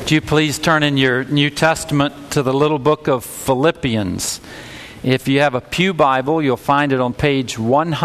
Would you please turn in your New Testament to the little book of Philippians? If you have a Pew Bible, you'll find it on page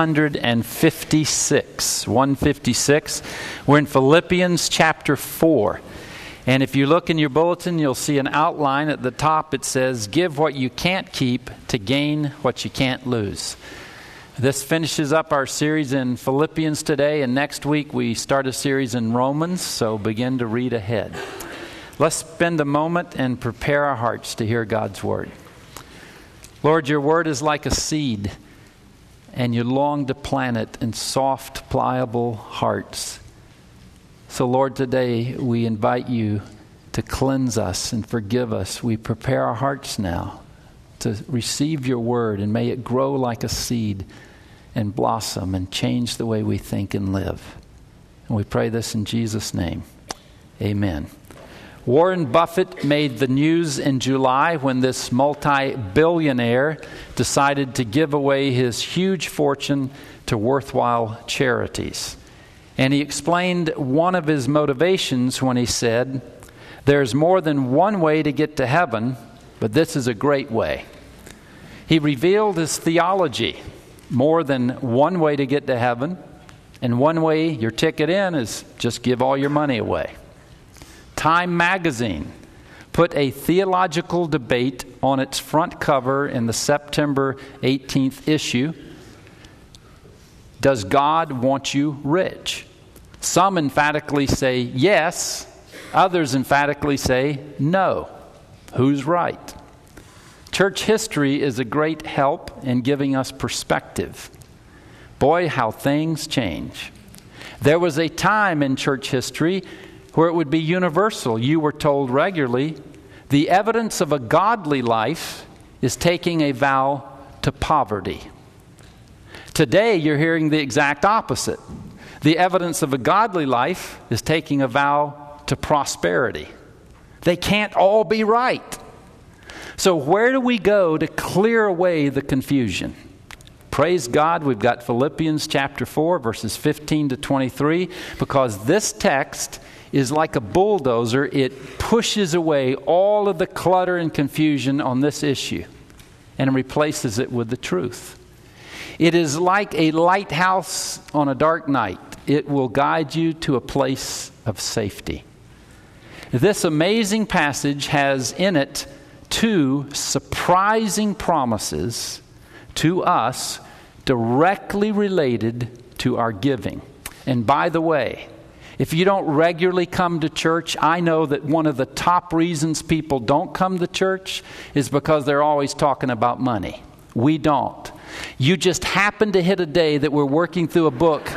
156. 156. We're in Philippians chapter 4. And if you look in your bulletin, you'll see an outline at the top. It says, "Give what you can't keep to gain what you can't lose." This finishes up our series in Philippians today, and next week we start a series in Romans, so begin to read ahead. Let's spend a moment and prepare our hearts to hear God's Word. Lord, your Word is like a seed, and you long to plant it in soft, pliable hearts. So, Lord, today we invite you to cleanse us and forgive us. We prepare our hearts now to receive your Word, and may it grow like a seed and blossom and change the way we think and live. And we pray this in Jesus' name. Amen. Warren Buffett made the news in July when this multi-billionaire decided to give away his huge fortune to worthwhile charities. And he explained one of his motivations when he said, "There's more than one way to get to heaven, but this is a great way." He revealed his theology: more than one way to get to heaven, and one way your ticket in is just give all your money away. Time magazine put a theological debate on its front cover in the September 18th issue. Does God want you rich? Some emphatically say yes. Others emphatically say no. Who's right? Church history is a great help in giving us perspective. Boy, how things change. There was a time in church history where it would be universal. You were told regularly, the evidence of a godly life is taking a vow to poverty. Today, you're hearing the exact opposite. The evidence of a godly life is taking a vow to prosperity. They can't all be right. So where do we go to clear away the confusion? Praise God, we've got Philippians chapter 4, verses 15 to 23, because this text is like a bulldozer. It pushes away all of the clutter and confusion on this issue and replaces it with the truth. It is like a lighthouse on a dark night. It will guide you to a place of safety. This amazing passage has in it two surprising promises to us directly related to our giving. And by the way, if you don't regularly come to church, I know that one of the top reasons people don't come to church is because they're always talking about money. We don't. You just happen to hit a day that we're working through a book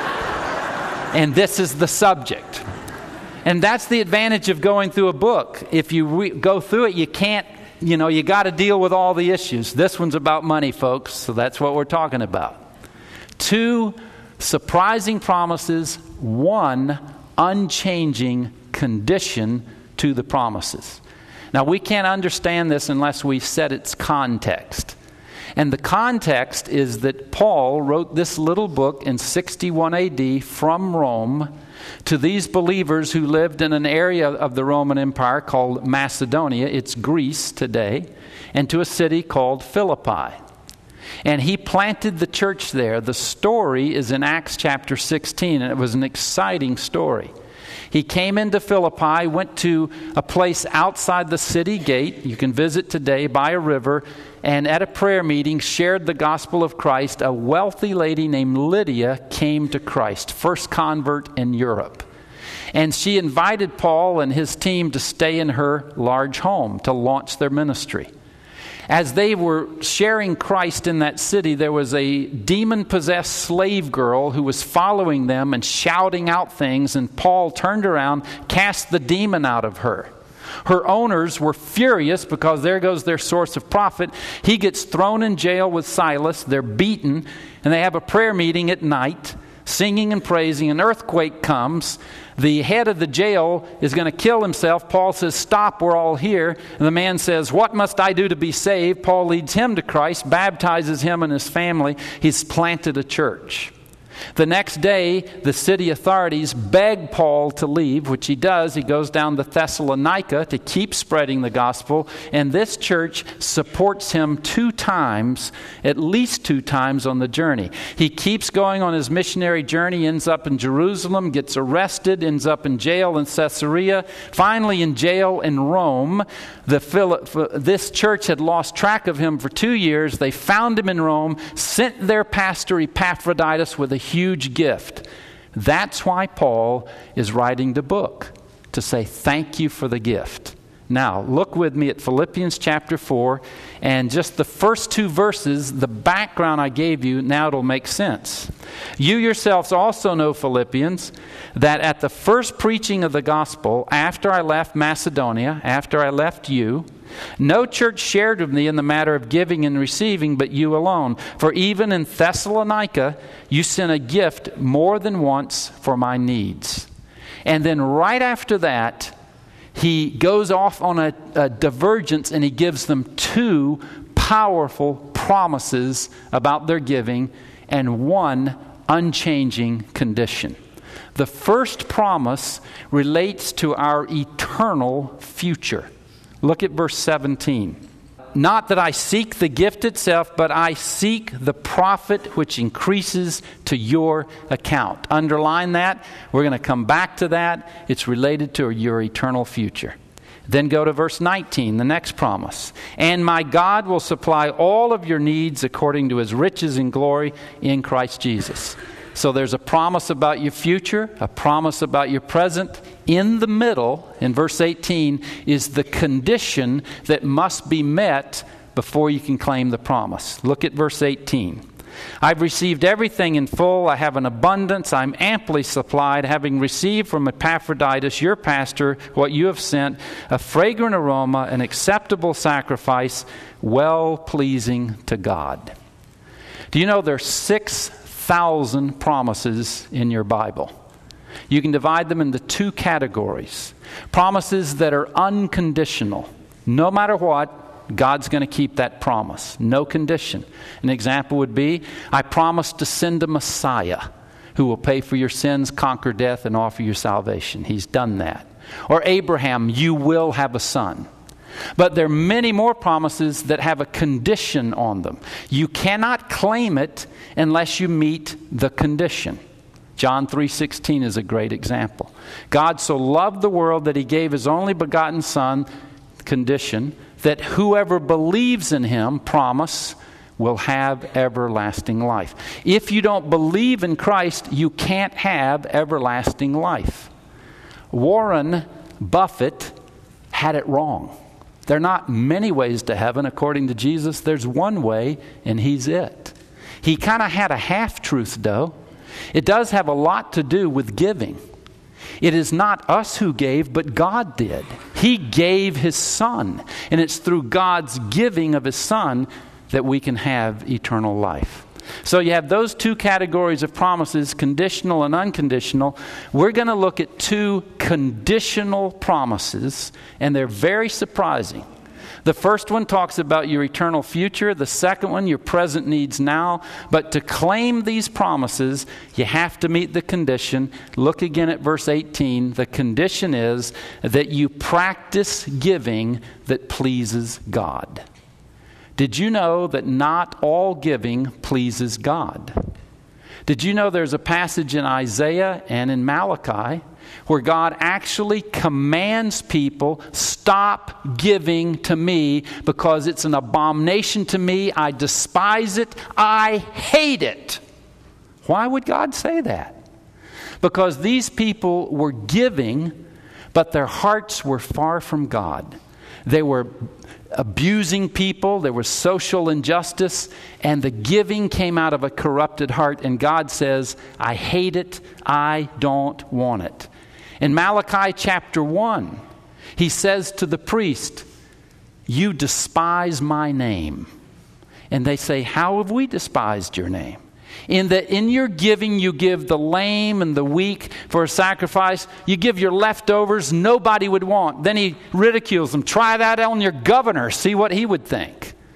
and this is the subject. And that's the advantage of going through a book. If you go through it, you can't, you got to deal with all the issues. This one's about money, folks, so that's what we're talking about. Two surprising promises, one unchanging condition to the promises. Now, we can't understand this unless we set its context. And the context is that Paul wrote this little book in 61 AD from Rome to these believers who lived in an area of the Roman Empire called Macedonia. It's Greece today. And to a city called Philippi. And he planted the church there. The story is in Acts chapter 16, and it was an exciting story. He came into Philippi, went to a place outside the city gate, you can visit today, by a river, and at a prayer meeting shared the gospel of Christ. A wealthy lady named Lydia came to Christ, first convert in Europe. And she invited Paul and his team to stay in her large home to launch their ministry. As they were sharing Christ in that city, there was a demon-possessed slave girl who was following them and shouting out things, and Paul turned around, cast the demon out of her. Her owners were furious because there goes their source of profit. He gets thrown in jail with Silas. They're beaten, and they have a prayer meeting at night, singing and praising. An earthquake comes. The head of the jail is going to kill himself. Paul says, "Stop, we're all here." And the man says, "What must I do to be saved?" Paul leads him to Christ, baptizes him and his family. He's planted a church. The next day, the city authorities beg Paul to leave, which he does. He goes down to Thessalonica to keep spreading the gospel, and this church supports him at least two times on the journey. He keeps going on his missionary journey, ends up in Jerusalem, gets arrested, ends up in jail in Caesarea, finally in jail in Rome. This church had lost track of him for 2 years. They found him in Rome, sent their pastor Epaphroditus with a huge gift. That's why Paul is writing the book, to say thank you for the gift. Now, look with me at Philippians chapter 4, and just the first 2 verses, the background I gave you, now it'll make sense. You yourselves also know, Philippians, that at the first preaching of the gospel, after I left Macedonia, after I left you, no church shared with me in the matter of giving and receiving, but you alone. For even in Thessalonica, you sent a gift more than once for my needs. And then right after that, he goes off on a divergence, and he gives them 2 powerful promises about their giving and 1 unchanging condition. The first promise relates to our eternal future. Look at verse 17. Not that I seek the gift itself, but I seek the profit which increases to your account. Underline that. We're going to come back to that. It's related to your eternal future. Then go to verse 19, the next promise. And my God will supply all of your needs according to his riches and glory in Christ Jesus. So there's a promise about your future, a promise about your present. In the middle, in verse 18, is the condition that must be met before you can claim the promise. Look at verse 18. I've received everything in full. I have an abundance. I'm amply supplied, having received from Epaphroditus, your pastor, what you have sent, a fragrant aroma, an acceptable sacrifice, well-pleasing to God. Do you know there's 6,000 promises in your Bible? You can divide them into 2 categories. Promises that are unconditional. No matter what, God's going to keep that promise. No condition. An example would be, I promise to send a Messiah who will pay for your sins, conquer death, and offer you salvation. He's done that. Or Abraham, you will have a son. But there are many more promises that have a condition on them. You cannot claim it unless you meet the condition. John 3:16 is a great example. God so loved the world that he gave his only begotten Son, condition, that whoever believes in him, promise, will have everlasting life. If you don't believe in Christ, you can't have everlasting life. Warren Buffett had it wrong. There are not many ways to heaven according to Jesus. There's one way, and he's it. He kind of had a half-truth, though. It does have a lot to do with giving. It is not us who gave, but God did. He gave his Son, and it's through God's giving of his Son that we can have eternal life. So you have those 2 categories of promises, conditional and unconditional. We're going to look at 2 conditional promises, and they're very surprising. The first one talks about your eternal future. The second one, your present needs now. But to claim these promises, you have to meet the condition. Look again at verse 18. The condition is that you practice giving that pleases God. Did you know that not all giving pleases God? Did you know there's a passage in Isaiah and in Malachi where God actually commands people, stop giving to me because it's an abomination to me. I despise it. I hate it. Why would God say that? Because these people were giving, but their hearts were far from God. They were abusing people. There was social injustice, and the giving came out of a corrupted heart. And God says, I hate it. I don't want it. In Malachi chapter 1, he says to the priest, you despise my name. And they say, how have we despised your name? In that in your giving, you give the lame and the weak for a sacrifice. You give your leftovers nobody would want. Then he ridicules them. Try that on your governor. See what he would think.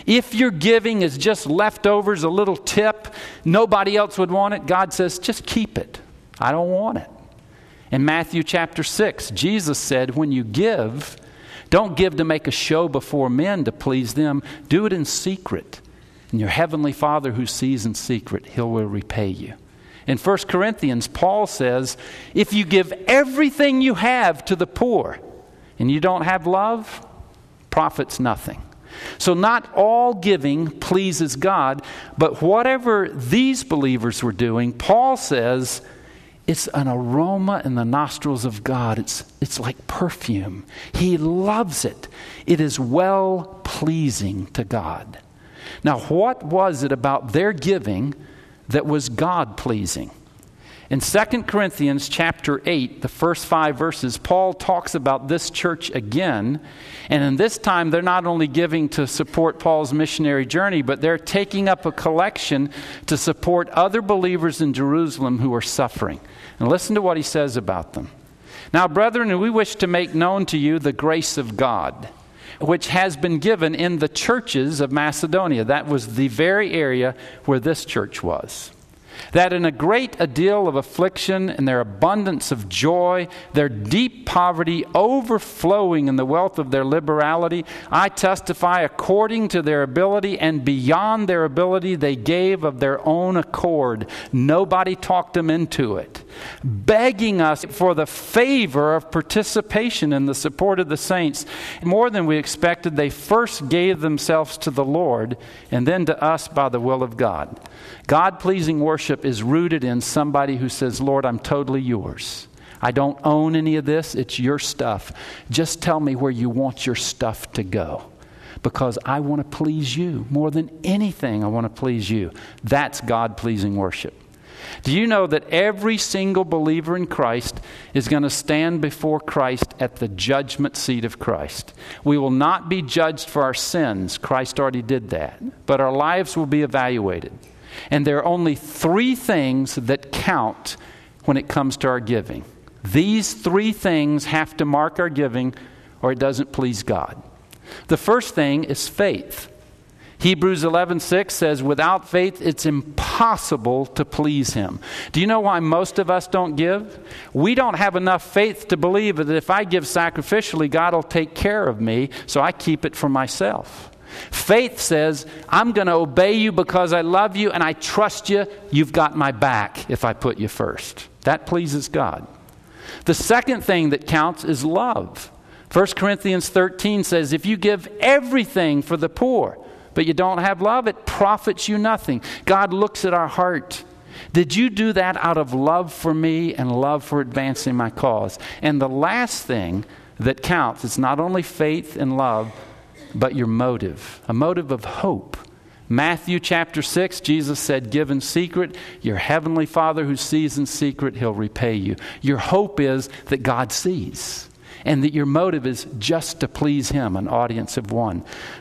If your giving is just leftovers, a little tip, nobody else would want it, God says, just keep it. I don't want it. In Matthew chapter 6, Jesus said, when you give, don't give to make a show before men to please them. Do it in secret. And your heavenly Father who sees in secret, He will repay you. In 1 Corinthians, Paul says, if you give everything you have to the poor and you don't have love, profits nothing. So not all giving pleases God, but whatever these believers were doing, Paul says, it's an aroma in the nostrils of God. It's like perfume. He loves it. It is well pleasing to God. Now, what was it about their giving that was God pleasing? In 2 Corinthians chapter 8, the first 5 verses, Paul talks about this church again. And in this time, they're not only giving to support Paul's missionary journey, but they're taking up a collection to support other believers in Jerusalem who are suffering. And listen to what he says about them. Now, brethren, we wish to make known to you the grace of God, which has been given in the churches of Macedonia. That was the very area where this church was. That in a great deal of affliction and their abundance of joy, their deep poverty overflowing in the wealth of their liberality, I testify according to their ability and beyond their ability they gave of their own accord. Nobody talked them into it. Begging us for the favor of participation in the support of the saints. More than we expected, they first gave themselves to the Lord and then to us by the will of God. God-pleasing worship is rooted in somebody who says, Lord, I'm totally yours. I don't own any of this. It's your stuff. Just tell me where you want your stuff to go, because I want to please you. More than anything, I want to please you. That's God-pleasing worship. Do you know that every single believer in Christ is going to stand before Christ at the judgment seat of Christ? We will not be judged for our sins. Christ already did that. But our lives will be evaluated. And there are only 3 things that count when it comes to our giving. These 3 things have to mark our giving, or it doesn't please God. The first thing is faith. Hebrews 11:6 says, without faith, it's impossible to please Him. Do you know why most of us don't give? We don't have enough faith to believe that if I give sacrificially, God will take care of me, so I keep it for myself. Faith says, I'm going to obey you because I love you and I trust you. You've got my back if I put you first. That pleases God. The second thing that counts is love. 1 Corinthians 13 says, if you give everything for the poor, but you don't have love, it profits you nothing. God looks at our heart. Did you do that out of love for me and love for advancing my cause? And the last thing that counts is not only faith and love, but your motive, a motive of hope. Matthew chapter 6, Jesus said, give in secret. Your heavenly Father who sees in secret, He'll repay you. Your hope is that God sees, and that your motive is just to please Him, an audience of one.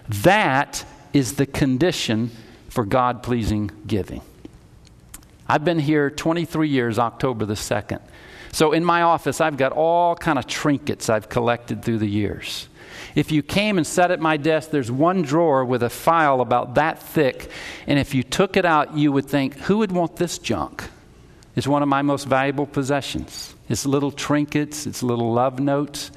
That is the condition for God-pleasing giving. I've been here 23 years, October the 2nd. So in my office, I've got all kind of trinkets I've collected through the years. If you came and sat at my desk, there's one drawer with a file about that thick. And if you took it out, you would think, who would want this junk? It's one of my most valuable possessions. It's little trinkets, it's little love notes.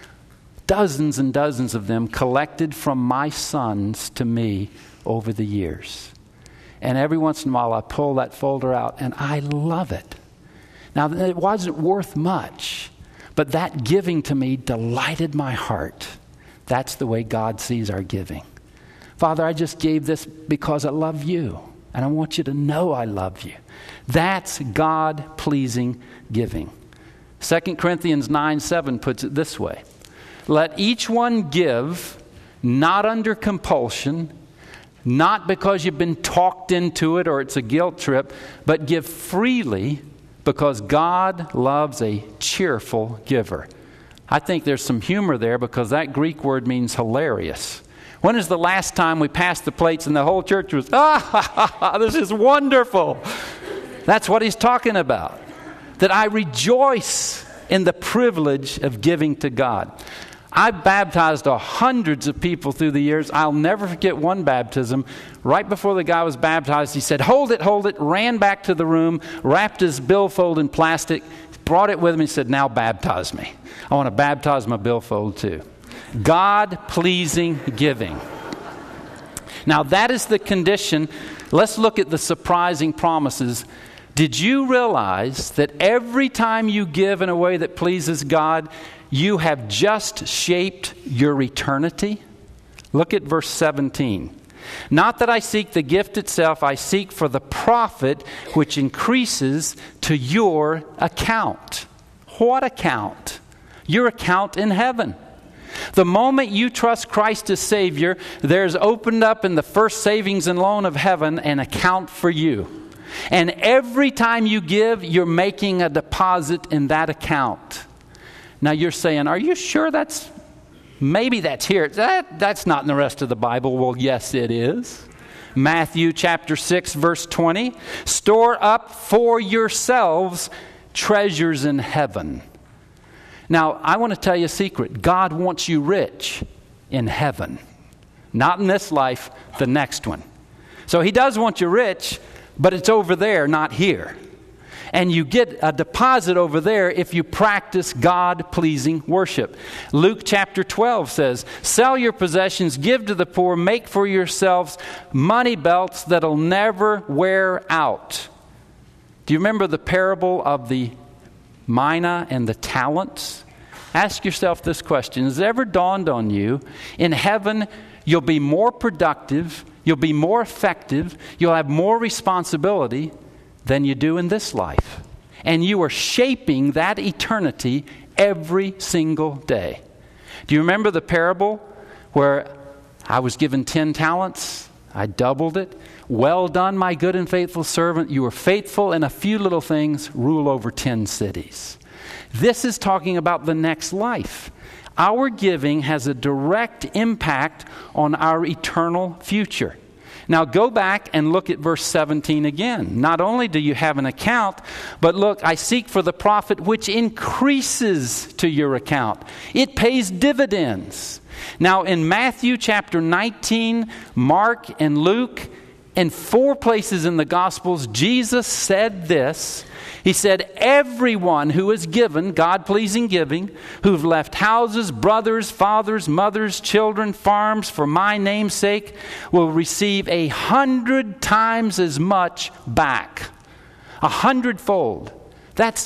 Dozens and dozens of them collected from my sons to me over the years. And every once in a while I pull that folder out and I love it. Now, it wasn't worth much, but that giving to me delighted my heart. That's the way God sees our giving. Father, I just gave this because I love you, and I want you to know I love you. That's God-pleasing giving. 2 Corinthians 9:7 puts it this way. Let each one give, not under compulsion, not because you've been talked into it or it's a guilt trip, but give freely because God loves a cheerful giver. I think there's some humor there because that Greek word means hilarious. When is the last time we passed the plates and the whole church was, this is wonderful? That's what he's talking about. That I rejoice in the privilege of giving to God. I've baptized hundreds of people through the years. I'll never forget one baptism. Right before the guy was baptized, he said, hold it, ran back to the room, wrapped his billfold in plastic, brought it with him, and said, now baptize me. I want to baptize my billfold too. God-pleasing giving. Now that is the condition. Let's look at the surprising promises. Did you realize that every time you give in a way that pleases God, you have just shaped your eternity? Look at verse 17. Not that I seek the gift itself, I seek for the profit which increases to your account. What account? Your account in heaven. The moment you trust Christ as Savior, there's opened up in the first savings and loan of heaven an account for you. And every time you give, you're making a deposit in that account. Now you're saying, are you sure maybe that's here? That's not in the rest of the Bible. Well, yes, it is. Matthew chapter 6, verse 20. Store up for yourselves treasures in heaven. Now, I want to tell you a secret. God wants you rich in heaven. Not in this life, the next one. So He does want you rich, but it's over there, not here. And you get a deposit over there if you practice God-pleasing worship. Luke chapter 12 says, sell your possessions, give to the poor, make for yourselves money belts that'll never wear out. Do you remember the parable of the mina and the talents? Ask yourself this question. Has it ever dawned on you, in heaven, you'll be more productive, you'll be more effective, you'll have more responsibility than you do in this life. And you are shaping that eternity every single day. Do you remember the parable where I was given 10 talents? I doubled it. Well done, my good and faithful servant. You were faithful in a few little things. Rule over 10 cities. This is talking about the next life. Our giving has a direct impact on our eternal future. Now go back and look at verse 17 again. Not only do you have an account, but look, I seek for the profit which increases to your account. It pays dividends. Now in Matthew chapter 19, Mark and Luke, in 4 places in the Gospels, Jesus said this. He said, everyone who is given, God-pleasing giving, who've left houses, brothers, fathers, mothers, children, farms, for my name's sake, will receive 100 times as much back. 100-fold. That's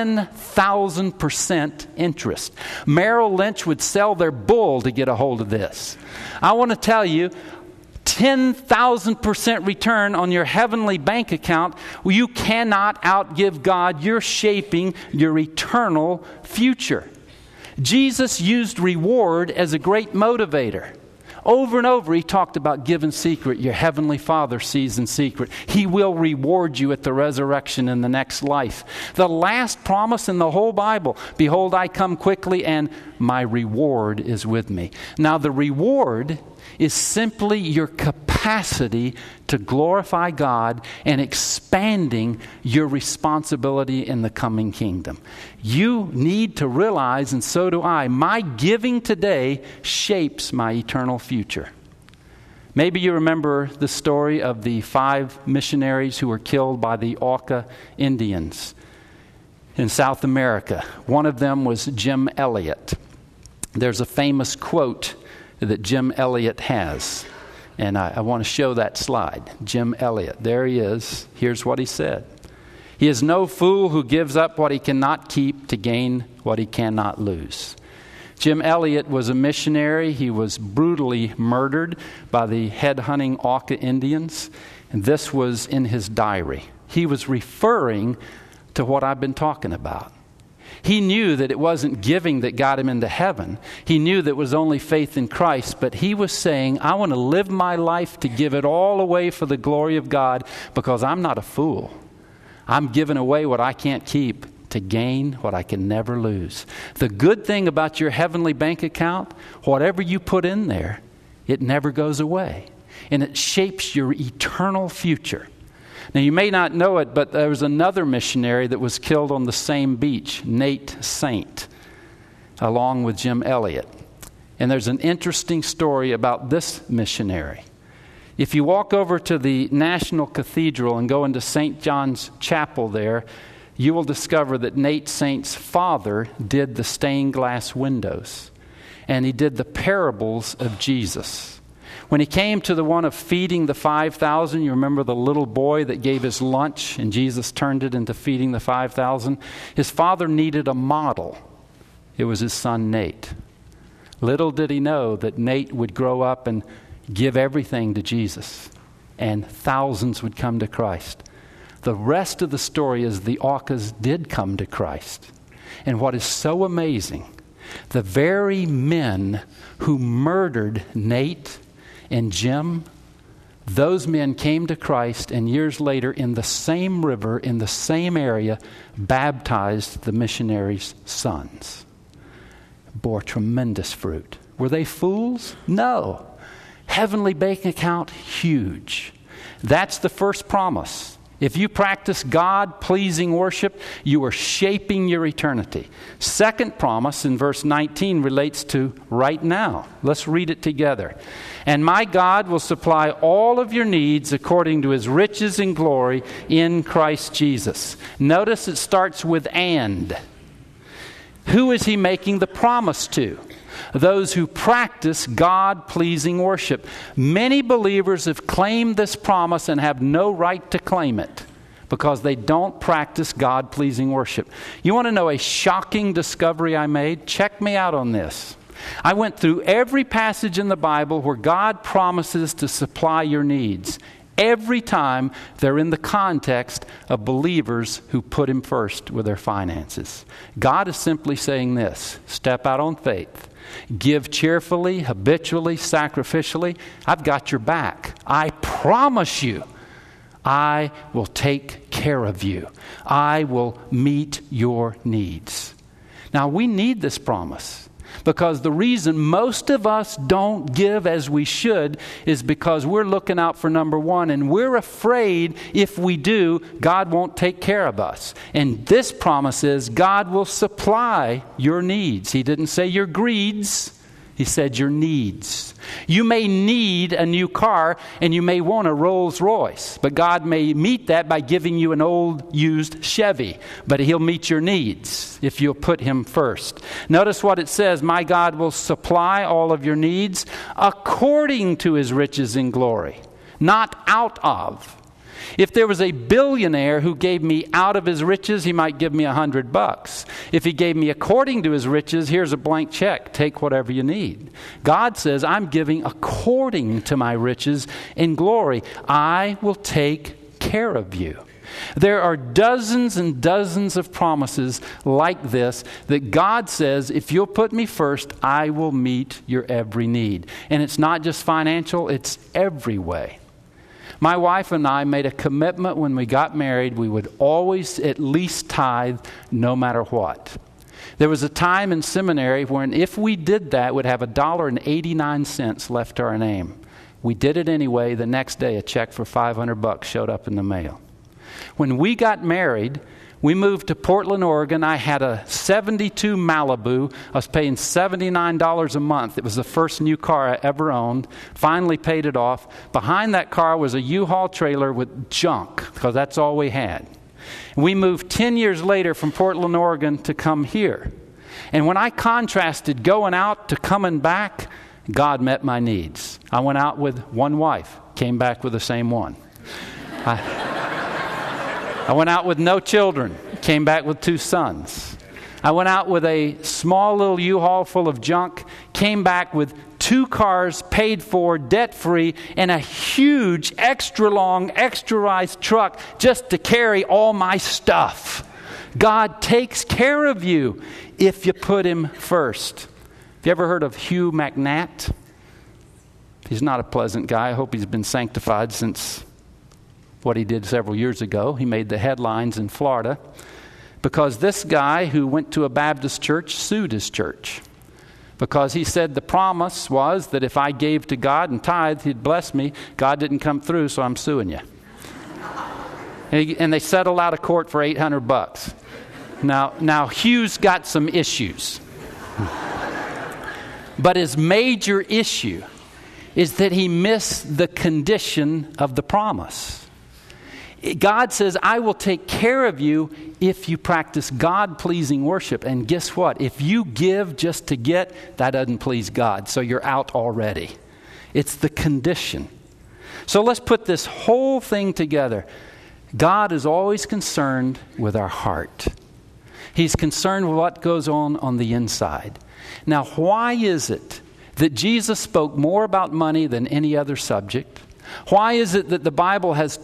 10,000% interest. Merrill Lynch would sell their bull to get a hold of this. I want to tell you, 10,000% return on your heavenly bank account. You cannot outgive God. You're shaping your eternal future. Jesus used reward as a great motivator. Over and over, He talked about give in secret. Your heavenly Father sees in secret. He will reward you at the resurrection in the next life. The last promise in the whole Bible, behold, I come quickly and my reward is with me. Now, the reward is simply your capacity to glorify God and expanding your responsibility in the coming kingdom. You need to realize, and so do I, my giving today shapes my eternal future. Maybe you remember the story of the 5 missionaries who were killed by the Auca Indians in South America. One of them was Jim Elliot. There's a famous quote that Jim Elliot has. And I want to show that slide. Jim Elliot. There he is. Here's what he said. He is no fool who gives up what he cannot keep to gain what he cannot lose. Jim Elliot was a missionary. He was brutally murdered by the head-hunting Auca Indians. And this was in his diary. He was referring to what I've been talking about. He knew that it wasn't giving that got him into heaven. He knew that it was only faith in Christ. But he was saying, I want to live my life to give it all away for the glory of God because I'm not a fool. I'm giving away what I can't keep to gain what I can never lose. The good thing about your heavenly bank account, whatever you put in there, it never goes away. And it shapes your eternal future. Now, you may not know it, but there was another missionary that was killed on the same beach, Nate Saint, along with Jim Elliot. And there's an interesting story about this missionary. If you walk over to the National Cathedral and go into St. John's Chapel there, you will discover that Nate Saint's father did the stained glass windows. And he did the parables of Jesus. When he came to the one of feeding the 5,000, you remember the little boy that gave his lunch and Jesus turned it into feeding the 5,000? His father needed a model. It was his son Nate. Little did he know that Nate would grow up and give everything to Jesus, and thousands would come to Christ. The rest of the story is the Aucas did come to Christ. And what is so amazing, the very men who murdered Nate and Jim, those men came to Christ, and years later in the same river, in the same area, baptized the missionaries' sons. Bore tremendous fruit. Were they fools? No. Heavenly bank account, huge. That's the first promise. If you practice God-pleasing worship, you are shaping your eternity. Second promise in verse 19 relates to right now. Let's read it together. And my God will supply all of your needs according to his riches and glory in Christ Jesus. Notice it starts with and. Who is he making the promise to? Those who practice God-pleasing worship. Many believers have claimed this promise and have no right to claim it because they don't practice God-pleasing worship. You want to know a shocking discovery I made? Check me out on this. I went through every passage in the Bible where God promises to supply your needs. Every time they're in the context of believers who put him first with their finances. God is simply saying this: step out on faith. Give cheerfully, habitually, sacrificially. I've got your back. I promise you, I will take care of you. I will meet your needs. Now, we need this promise because the reason most of us don't give as we should is because we're looking out for number one, and we're afraid if we do, God won't take care of us. And this promise is God will supply your needs. He didn't say your greeds. He said your needs. You may need a new car and you may want a Rolls Royce, but God may meet that by giving you an old used Chevy, but he'll meet your needs if you'll put him first. Notice what it says: my God will supply all of your needs according to his riches in glory, not out of. If there was a billionaire who gave me out of his riches, he might give me $100. If he gave me according to his riches, here's a blank check. Take whatever you need. God says, I'm giving according to my riches in glory. I will take care of you. There are dozens and dozens of promises like this that God says, if you'll put me first, I will meet your every need. And it's not just financial, it's every way. My wife and I made a commitment when we got married we would always at least tithe no matter what. There was a time in seminary when if we did that, we'd have $1.89 left to our name. We did it anyway. The next day, a check for $500 showed up in the mail. When we got married, we moved to Portland, Oregon. I had a 72 Malibu. I was paying $79 a month. It was the first new car I ever owned. Finally paid it off. Behind that car was a U-Haul trailer with junk, because that's all we had. We moved 10 years later from Portland, Oregon to come here. And when I contrasted going out to coming back, God met my needs. I went out with one wife, came back with the same one. I went out with no children, came back with 2 sons. I went out with a small little U-Haul full of junk, came back with 2 cars paid for, debt-free, and a huge, extra-long, extra-rise truck just to carry all my stuff. God takes care of you if you put him first. Have you ever heard of Hugh McNatt? He's not a pleasant guy. I hope he's been sanctified since what he did several years ago. He made the headlines in Florida because this guy who went to a Baptist church sued his church because he said the promise was that if I gave to God and tithed, he'd bless me. God didn't come through, so I'm suing you. And they settled out of court for $800. Now Hugh's got some issues. But his major issue is that he missed the condition of the promise. God says, I will take care of you if you practice God-pleasing worship. And guess what? If you give just to get, that doesn't please God. So you're out already. It's the condition. So let's put this whole thing together. God is always concerned with our heart. He's concerned with what goes on the inside. Now, why is it that Jesus spoke more about money than any other subject? Why is it that the Bible has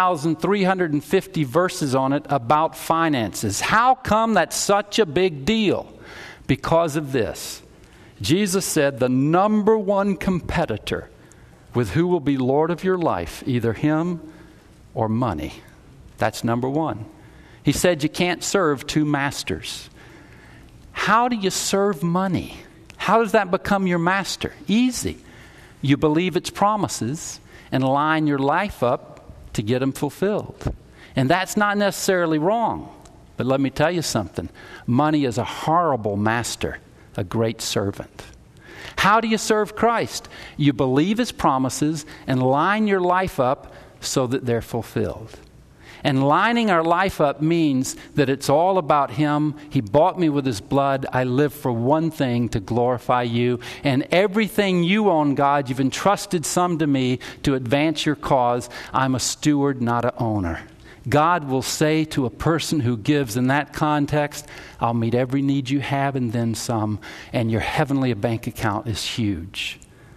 2,350 verses on it about finances? How come that's such a big deal? Because of this. Jesus said the number one competitor with who will be Lord of your life, either him or money. That's number one. He said you can't serve two masters. How do you serve money? How does that become your master? Easy. You believe its promises and line your life up to get them fulfilled. And that's not necessarily wrong. But let me tell you something. Money is a horrible master, a great servant. How do you serve Christ? You believe his promises and line your life up so that they're fulfilled. And lining our life up means that it's all about him. He bought me with his blood. I live for one thing, to glorify you. And everything you own, God, you've entrusted some to me to advance your cause. I'm a steward, not an owner. God will say to a person who gives in that context, I'll meet every need you have and then some. And your heavenly bank account is huge.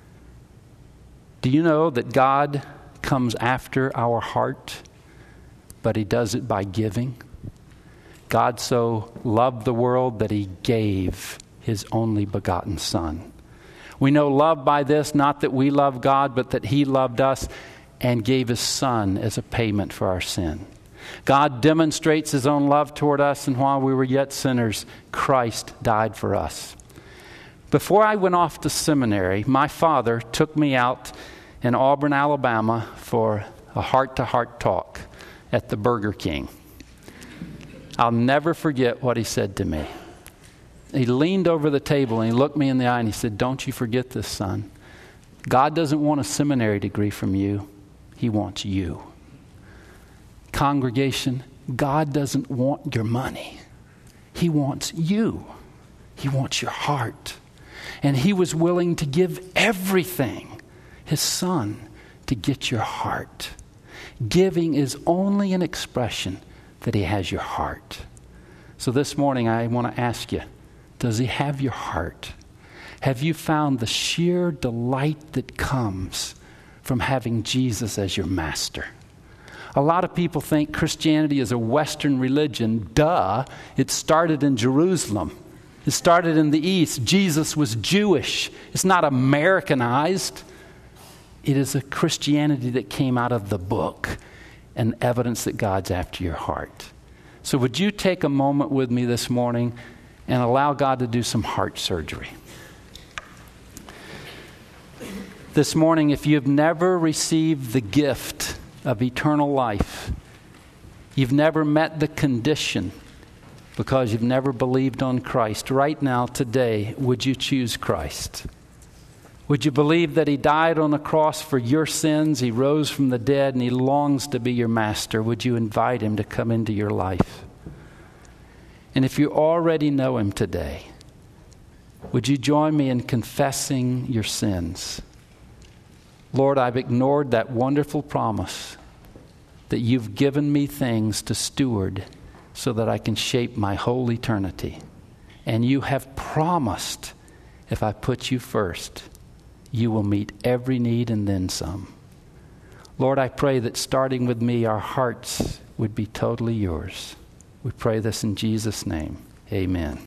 Do you know that God comes after our heart? But he does it by giving. God so loved the world that he gave his only begotten Son. We know love by this, not that we love God, but that he loved us and gave his Son as a payment for our sin. God demonstrates his own love toward us, and while we were yet sinners, Christ died for us. Before I went off to seminary, my father took me out in Auburn, Alabama for a heart-to-heart talk at the Burger King. I'll never forget what he said to me. He leaned over the table and he looked me in the eye and he said, don't you forget this, son. God doesn't want a seminary degree from you. He wants you. Congregation, God doesn't want your money. He wants you. He wants your heart. And he was willing to give everything, his Son, to get your heart. Giving is only an expression that he has your heart. So this morning I want to ask you, does he have your heart? Have you found the sheer delight that comes from having Jesus as your master? A lot of people think Christianity is a Western religion. Duh. It started in Jerusalem. It started in the East. Jesus was Jewish. It's not Americanized. It is a Christianity that came out of the book and evidence that God's after your heart. So would you take a moment with me this morning and allow God to do some heart surgery? This morning, if you've never received the gift of eternal life, you've never met the condition because you've never believed on Christ, right now, today, would you choose Christ? Would you believe that he died on the cross for your sins, he rose from the dead, and he longs to be your master? Would you invite him to come into your life? And if you already know him today, would you join me in confessing your sins? Lord, I've ignored that wonderful promise that you've given me things to steward so that I can shape my whole eternity. And you have promised, if I put you first, you will meet every need and then some. Lord, I pray that starting with me, our hearts would be totally yours. We pray this in Jesus' name. Amen.